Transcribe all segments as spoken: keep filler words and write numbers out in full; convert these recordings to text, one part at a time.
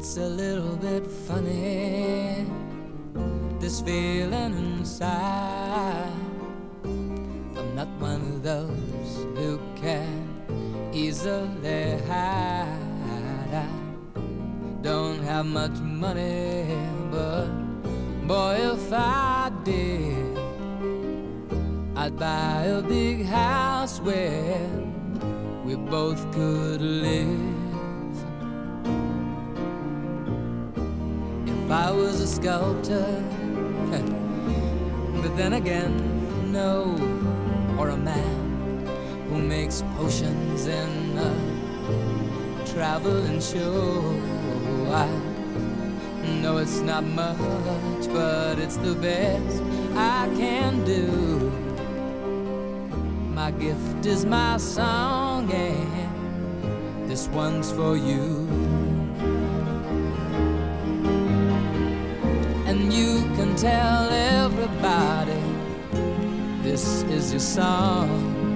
It's a little bit funny, this feeling inside. I'm not one of those who can easily hide. I don't have much money, but boy, if I did, I'd buy a big house where we both could live. If I was a sculptor, but then again, no, or a man who makes potions in a traveling show. I know it's not much, but it's the best I can do. My gift is my song, and this one's for you. And you can tell everybody this is your song.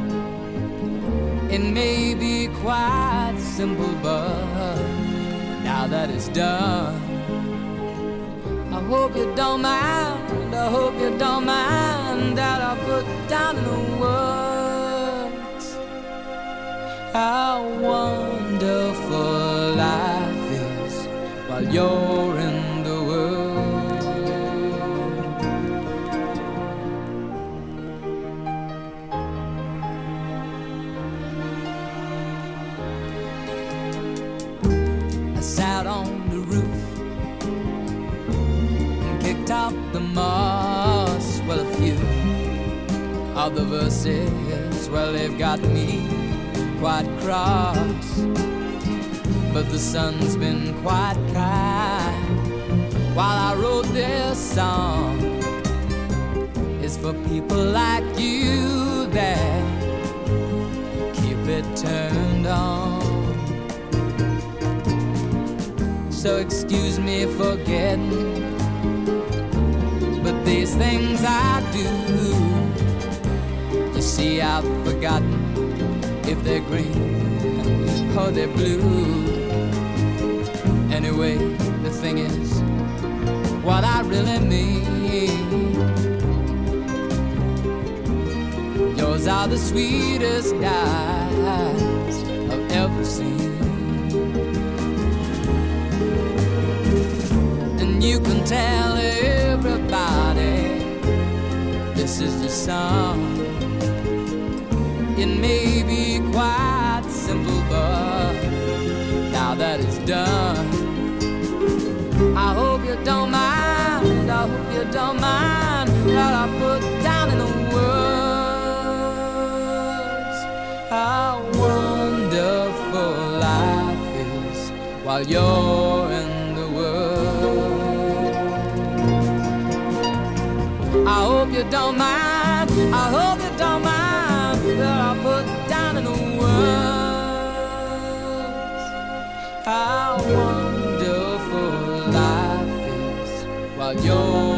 It may be quite simple, but now that it's done, I hope you don't mind, I hope you don't mind that I put down in the words how wonderful life is while you're in the world. I sat on the roof and kicked out the moss. Well, a few of the verses, well, they've got me quite cross, but the sun's been quite kind while I wrote this song. It's for people like you that keep it turned on. So excuse me for getting, but these things I do, you see, I've forgotten if they're green or they're blue. Anyway, the thing is, what I really mean, yours are the sweetest eyes I've ever seen. And you can tell everybody this is your song. It may be quite simple, but now that it's done, I hope you don't mind, I hope you don't mind that I put down in the words how wonderful life is while you're in the world. I hope you don't mind, I hope you don't mind that I put down in the words how wonderful life is while you're